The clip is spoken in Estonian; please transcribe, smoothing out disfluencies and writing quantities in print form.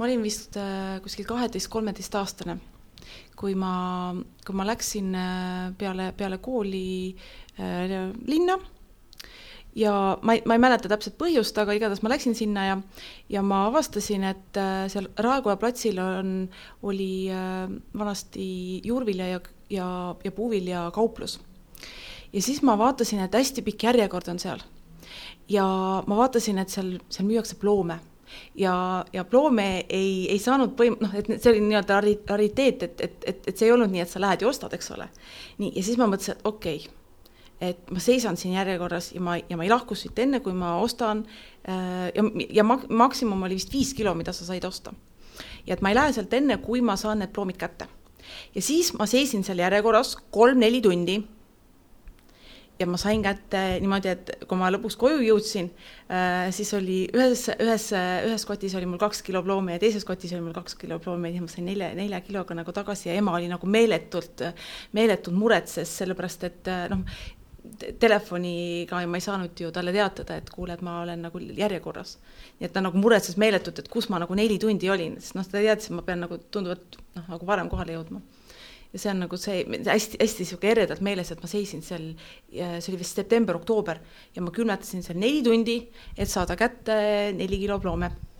ma olin vist kuskil 12-13 aastane, kui ma läksin peale kooli linna ja ma ei mäleta täpselt põhjust, aga igatahes ma läksin sinna ja ma avastasin, et seal Raekoja platsil oli vanasti juurvilja ja puuvilja kauplus. Ja siis ma vaatasin, et hästi pikk järjekord on seal. Ja ma vaatasin, et seal müüakse ploome. Ja ploome ei saanud et see oli nii-öelda rariteet, et see ei olnud nii, et sa lähed ja ostad, eks ole. Nii, ja siis ma mõtlesin, et okei, et ma seisan siin järjekorras ja ma ei lahku siit enne, kui ma ostan ja maksimum oli vist 5 kilo, mida sa said osta. Ja et ma ei lähe sealt enne, kui ma saan need ploomid kätte. Ja siis ma seisin seal järjekorras 3-4 tundi ja ma sain kätte niimoodi, et kui ma lõpuks koju jõudsin, siis oli ühes kotis oli mul 2 kilo ploome ja teises kotis oli mul 2 kilo ploome ja ma sain 4 kiloga nagu tagasi ja ema oli nagu meeletult muretses, sellepärast et telefoniga ma ei saanud ju talle teatada, et kuule, et ma olen nagu järjekorras. Nii et ta nagu muretses meeletult, et kus ma nagu 4 tundi olin, sest ta teadis, et ma pean nagu tunduvalt nagu varem kohale jõudma. Ja see on nagu see hästi eredalt meeles, et ma seisin seal, see oli vist september-oktoober ja ma külmetasin seal 4 tundi, et saada kätte 4 kilo ploome.